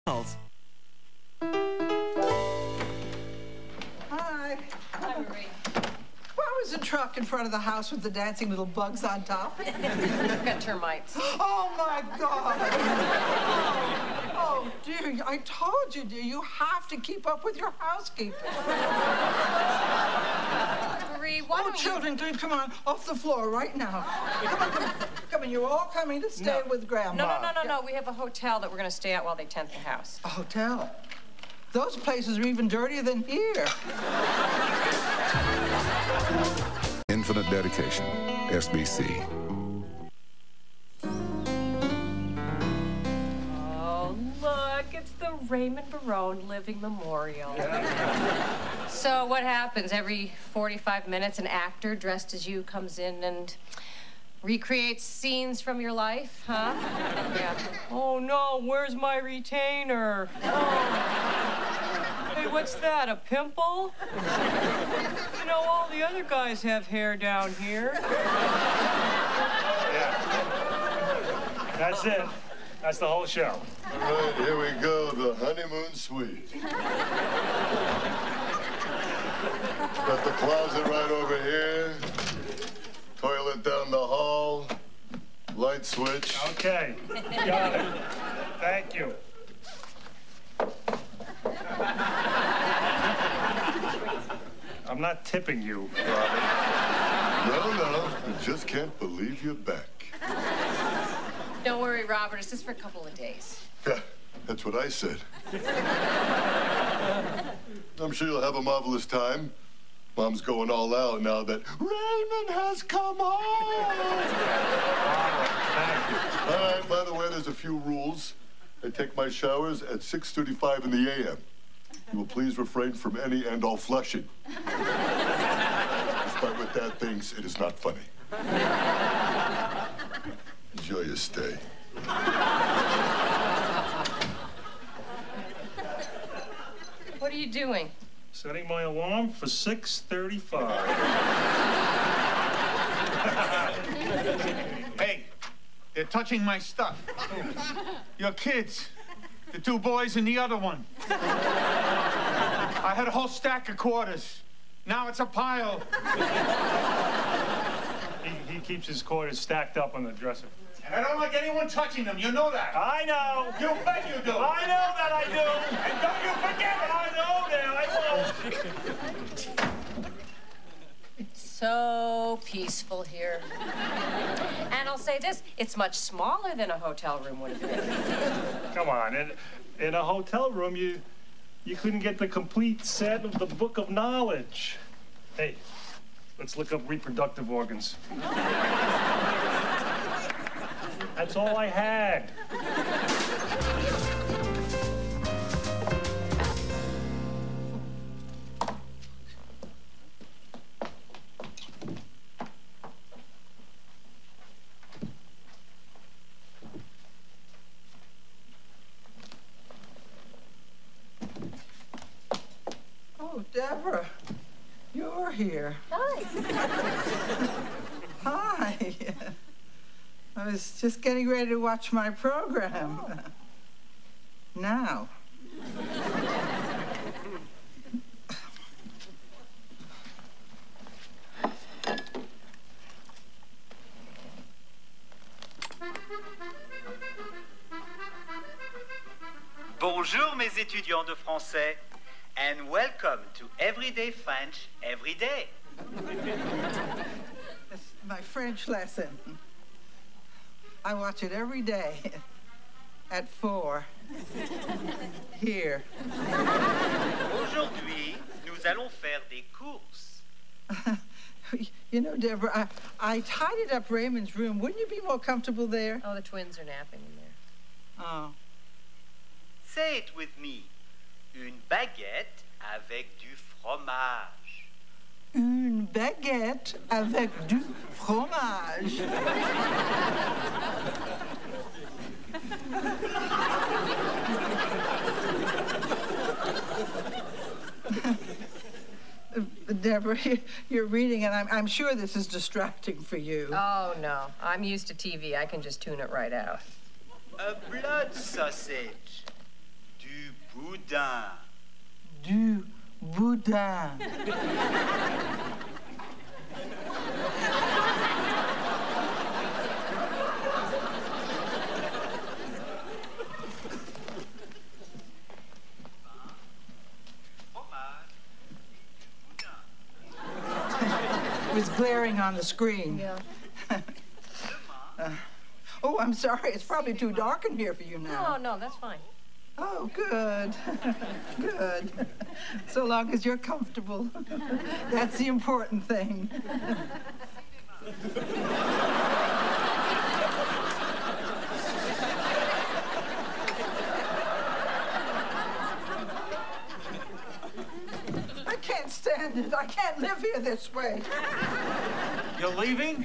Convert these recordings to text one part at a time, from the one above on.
Hi. Hi, Marie. Why was the truck in front of the house with the dancing little bugs on top? We've got termites. Oh, my God. Oh, dear. I told you, dear, you have to keep up with your housekeeping. Marie, why don't children, come on, off the floor right now. Come on, you're all coming to stay with Grandma. No. We have a hotel that we're going to stay at while they tent the house. A hotel? Those places are even dirtier than here. Infinite dedication. SBC. Oh, look, it's the Raymond Barone Living Memorial. So what happens? Every 45 minutes, an actor dressed as you comes in and recreates scenes from your life, huh? Yeah. Oh, no, where's my retainer? Oh. Hey, what's that, a pimple? You know, all the other guys have hair down here. Yeah. That's it. That's the whole show. All right, here we go, the honeymoon suite. Got the closet right over here. Toilet down the hall. Light switch. Okay. Got it. Thank you. I'm not tipping you, Robert. No. I just can't believe you're back. Don't worry, Robert. It's just for a couple of days. Yeah, that's what I said. I'm sure you'll have a marvelous time. Mom's going all out now that Raymond has come home. Thank you. All right, by the way, there's a few rules. I take my showers at 6:35 in the a.m. You will please refrain from any and all flushing. Despite what Dad thinks, it is not funny. Enjoy your stay. What are you doing? Setting my alarm for 6:35. Hey, they're touching my stuff. Your kids. The two boys and the other one. I had a whole stack of quarters. Now it's a pile. He keeps his quarters stacked up on the dresser. And I don't like anyone touching them. You know that. I know. You bet you do. I know that I do. And don't you forget it. I know that I won't. So peaceful here. And I'll say this, it's much smaller than a hotel room would have been. Come on, in a hotel room, you couldn't get the complete set of the Book of Knowledge. Hey, let's look up reproductive organs. That's all I had. Oh, Deborah, you're here. Hi. Hi. I was just getting ready to watch my program. Oh. Now. Bonjour mes étudiants de français and welcome to Everyday French Every Day. It's my French lesson. I watch it every day at 4 here. Aujourd'hui, nous allons faire des courses. You know, Deborah, I tidied up Raymond's room. Wouldn't you be more comfortable there? Oh, the twins are napping in there. Oh. Say it with me. Une baguette avec du fromage. Une baguette avec du fromage. Deborah, you're reading, and I'm sure this is distracting for you. Oh, no. I'm used to TV. I can just tune it right out. A blood sausage. boudin. Du boudin. It was glaring on the screen. Yeah. Oh, I'm sorry. It's probably too dark in here for you now. No, that's fine. Oh, good. Good. So long as you're comfortable. That's the important thing. I can't stand it. I can't live here this way. You're leaving?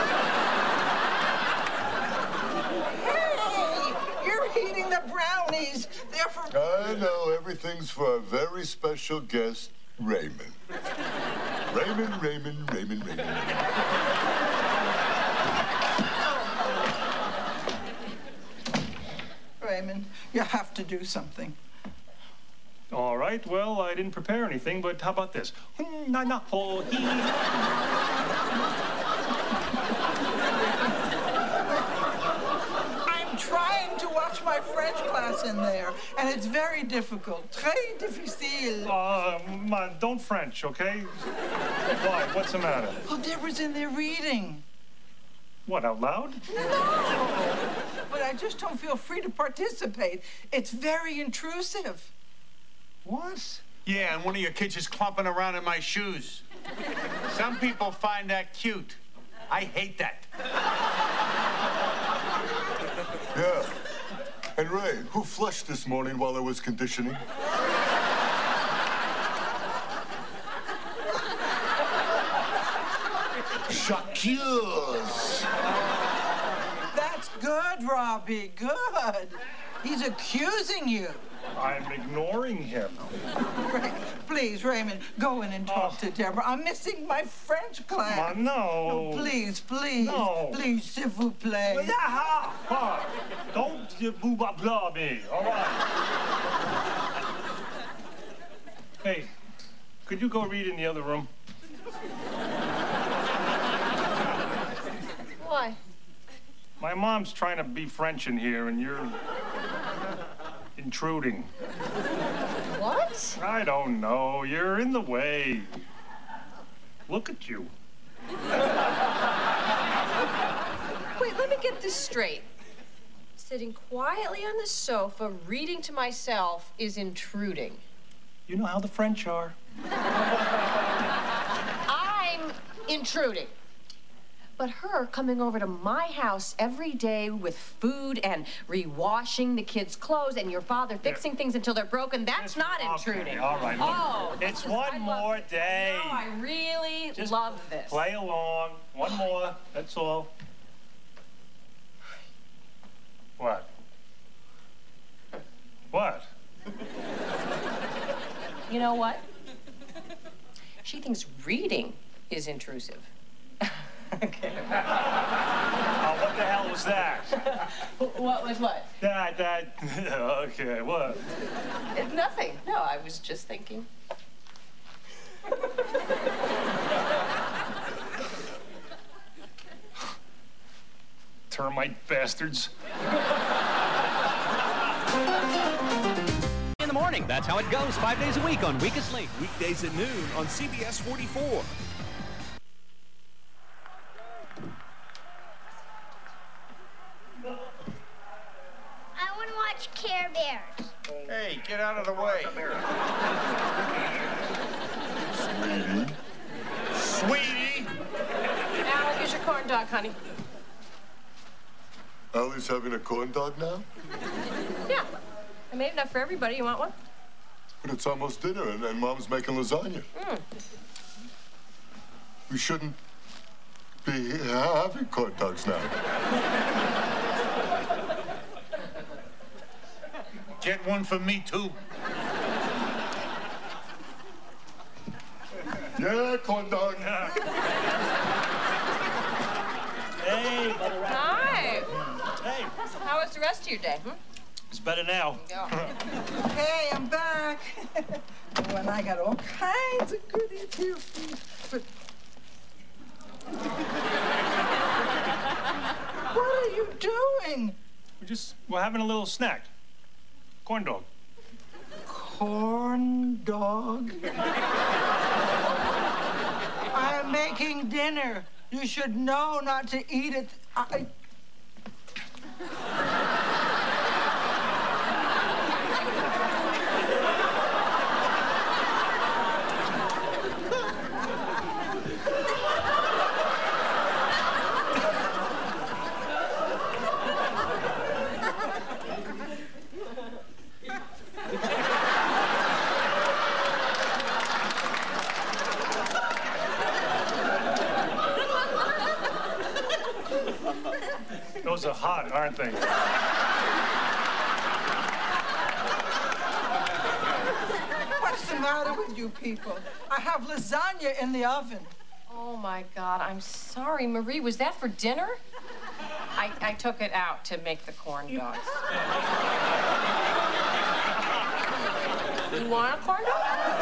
Hey, you're eating the brownies. They're for... I know, everything's for our very special guest, Raymond. Raymond. Raymond, you have to do something. All right, well, I didn't prepare anything, but how about this? Na na ho hee. I'm trying to watch my French class in there, and it's very difficult. Très difficile. Man, don't French, okay? Why? What's the matter? Well, Deborah's in there reading. What, out loud? No, but I just don't feel free to participate. It's very intrusive. What? Yeah, and one of your kids is clumping around in my shoes. Some people find that cute. I hate that. Yeah. And Ray, who flushed this morning while I was conditioning? J'accuse. That's good, Robbie, good. He's accusing you. I'm ignoring him. Please, Raymond, go in and talk to Deborah. I'm missing my French class. Come on, no. Please. No. Please, s'il vous plaît. Don't blah blah me, all right? Hey, could you go read in the other room? Why? My mom's trying to be French in here, and you're intruding. What? I don't know. You're in the way. Look at you. Wait, let me get this straight. Sitting quietly on the sofa, reading to myself, is intruding. You know how the French are. I'm intruding. But her coming over to my house every day with food and rewashing the kids' clothes and your father fixing things until they're broken, that's not intruding. Okay, all right. Look, Oh. it's one more day. No, I really Just love this. Play along. One more. That's all. What? What? You know what? She thinks reading is intrusive. Okay. Oh, what the hell was that? What was what? That. Okay, what? It's nothing. No, I was just thinking. Termite bastards. In the morning, that's how it goes 5 days a week on Weakest Link. Weekdays at noon on CBS 44. I want to watch Care Bears. Hey, get out of the way. Sweetie. Al, here's your corn dog, honey. Allie's having a corn dog now? Yeah. I made enough for everybody. You want one? But it's almost dinner, and Mom's making lasagna. We shouldn't be having corn dogs now. Get one for me, too. Yeah, corn dog. Hey, Mother Rat. Hi. Hey, How was the rest of your day? it's better now. Yeah. Hey, I'm back. And I got all kinds of goodies here for you. But what are you doing? We're having a little snack. Corn dog. Corn dog? I'm making dinner. You should know not to eat it. Those are hot, aren't they? What's the matter with you people? I have lasagna in the oven. Oh, my God. I'm sorry, Marie. Was that for dinner? I took it out to make the corn dogs. You want a corn dog?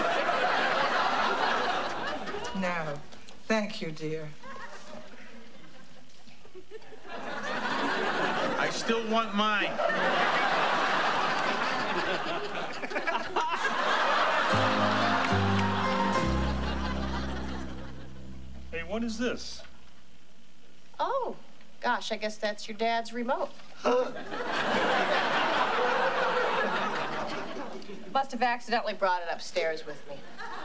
No. Thank you, dear. I still want mine. Hey, what is this? Oh, gosh, I guess that's your dad's remote. Must have accidentally brought it upstairs with me.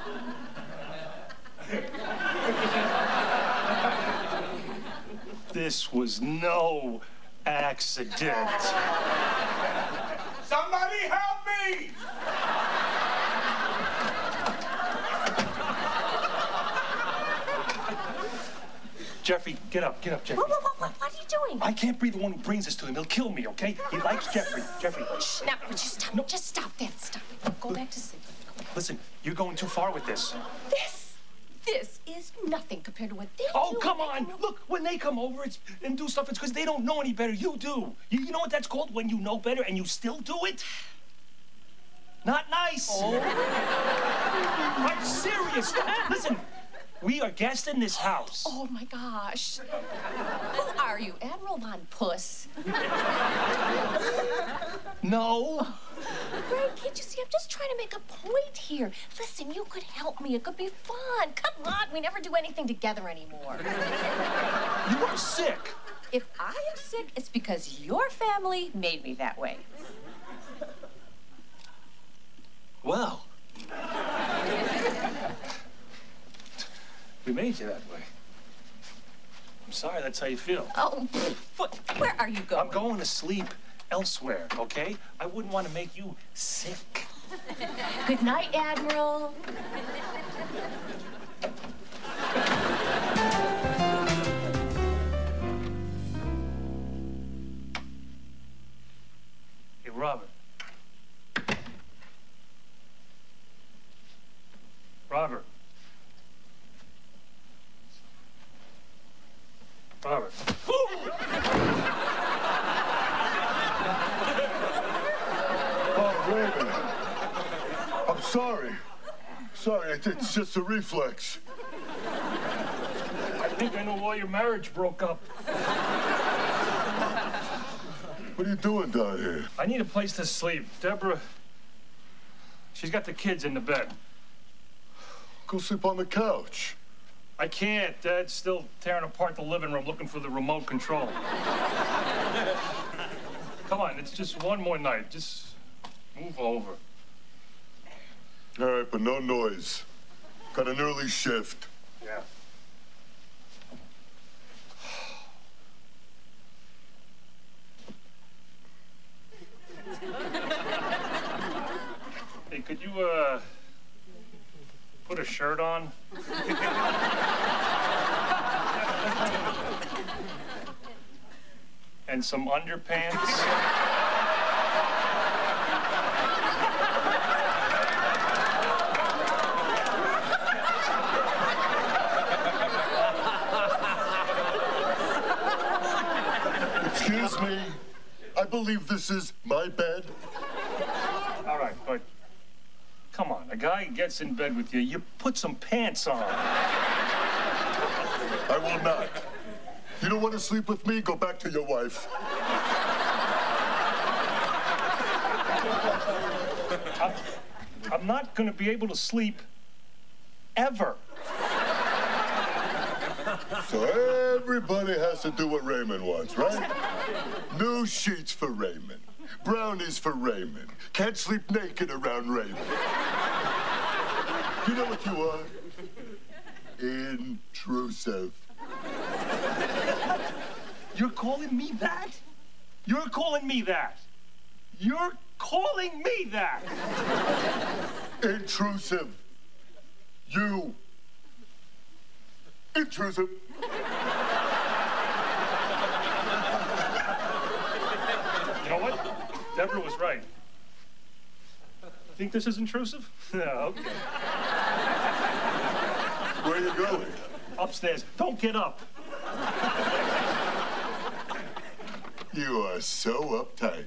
This was no accident. Somebody help me! Jeffrey, get up, Jeffrey. What are you doing? I can't be the one who brings this to him. He'll kill me, okay? He likes Jeffrey. Jeffrey. Shh, now, just stop. No. Just stop that. Stop it. Go back to sleep. Listen, you're going too far with this. This is nothing compared to what they do. Oh, come on. Look, when they come over and do stuff, it's because they don't know any better. You do. You know what that's called? When you know better and you still do it? Not nice. Oh. I'm serious. Listen, we are guests in this house. Oh, my gosh. Who are you, Admiral Von Puss? No. Greg, can't you see? I'm just trying to make a point here. Listen, you could help me. It could be fun. Come on. We never do anything together anymore. You are sick. If I am sick, it's because your family made me that way. Well. We made you that way. I'm sorry that's how you feel. Oh, where are you going? I'm going to sleep elsewhere, okay? I wouldn't want to make you sick. Good night, Admiral. Hey, Robert. Robert. Robert. Oh, Raymond. I'm sorry. Sorry, it's just a reflex. I think I know why your marriage broke up. What are you doing down here? I need a place to sleep. Deborah, she's got the kids in the bed. Go sleep on the couch. I can't. Dad's still tearing apart the living room looking for the remote control. Come on, it's just one more night. Just move over. All right, but no noise. Got an early shift. Yeah. Hey, could you, put a shirt on? And some underpants? Excuse me. I believe this is my bed. All right, but Come on, a guy gets in bed with you, you put some pants on. I will not. You don't want to sleep with me? Go back to your wife. I'm not going to be able to sleep ever. So everybody has to do what Raymond wants, right? New sheets for Raymond. Brownies for Raymond. Can't sleep naked around Raymond. You know what you are? Intrusive. You're calling me that? You're calling me that? You're calling me that? Intrusive. You. Intrusive. You know what? Deborah was right. Think this is intrusive? Yeah, okay. Where are you going? Upstairs. Don't get up. You are so uptight.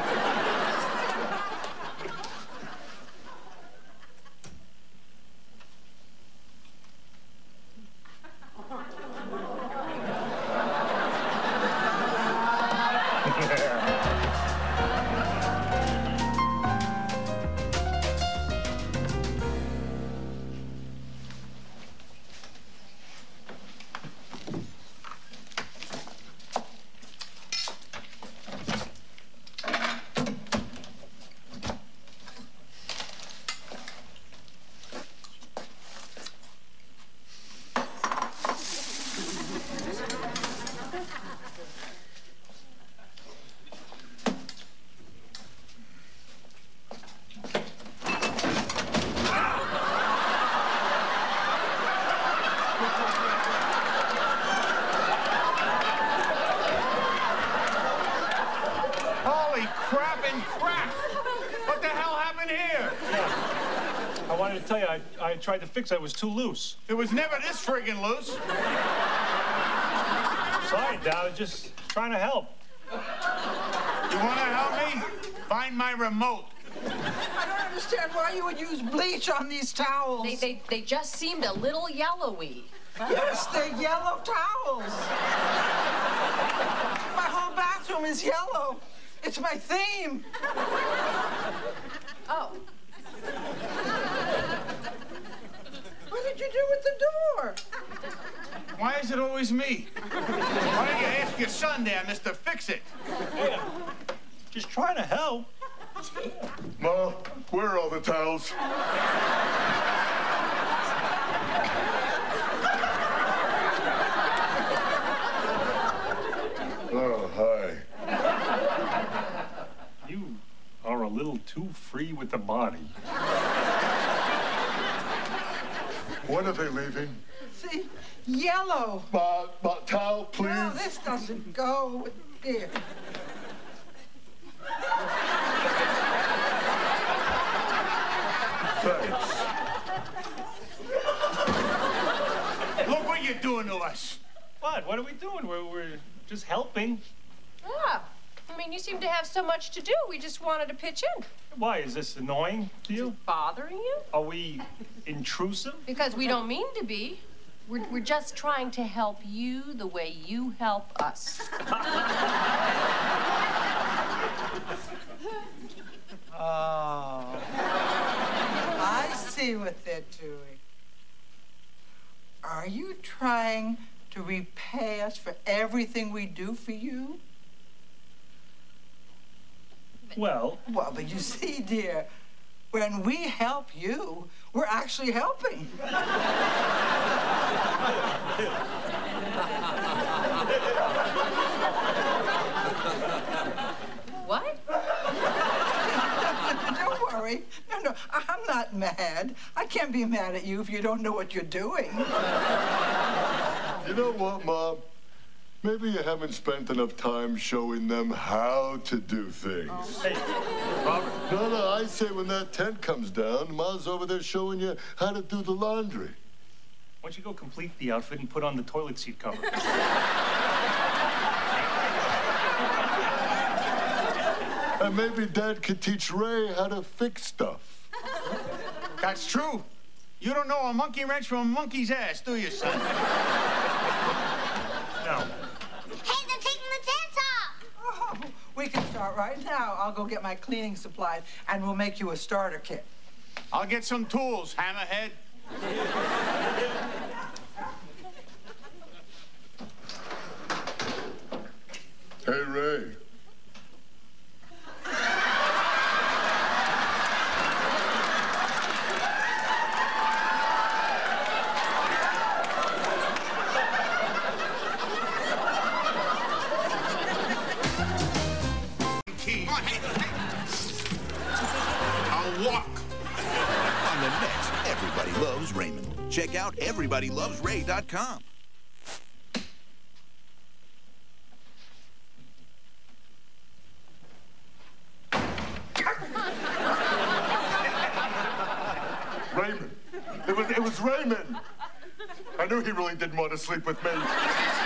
Holy crap and crap! What the hell happened here? I wanted to tell you, I tried to fix it. It was too loose. It was never this friggin' loose. Sorry, Dad. I was just trying to help. You want to help me? Find my remote. I don't understand why you would use bleach on these towels. They just seemed a little yellowy. Yes, they're yellow towels. My whole bathroom is yellow. It's my theme. Oh. What did you do with the door? Why is it always me? Why don't you ask your son there, Mr. Fix-It? Yeah. Just trying to help. Ma, where are all the towels? Oh, hi. You are a little too free with the body. When are they leaving? See, yellow. Ma, towel, please. No, this doesn't go. Here. Thanks. Look what you're doing to us. What? What are we doing? We're just helping. Yeah. I mean, you seem to have so much to do. We just wanted to pitch in. Why? Is this annoying to you? Bothering you? Are we intrusive? Because we don't mean to be. We're just trying to help you the way you help us. Oh. I see what they're doing. Are you trying to repay us for everything we do for you? Well, But you see, dear, when we help you, we're actually helping. What? Don't worry. No, I'm not mad. I can't be mad at you if you don't know what you're doing. You know what, Mom? Maybe you haven't spent enough time showing them how to do things. hey, Robert. No, I say when that tent comes down, Ma's over there showing you how to do the laundry. Why don't you go complete the outfit and put on the toilet seat cover? And maybe Dad could teach Ray how to fix stuff. That's true. You don't know a monkey wrench from a monkey's ass, do you, son? No. Hey, they're taking the tents off! Oh, we can start right now. I'll go get my cleaning supplies, and we'll make you a starter kit. I'll get some tools, hammerhead. Hey, Ray. I'll walk. On the next Everybody Loves Raymond. Check out everybodylovesray.com. Raymond. It was Raymond. I knew he really didn't want to sleep with me.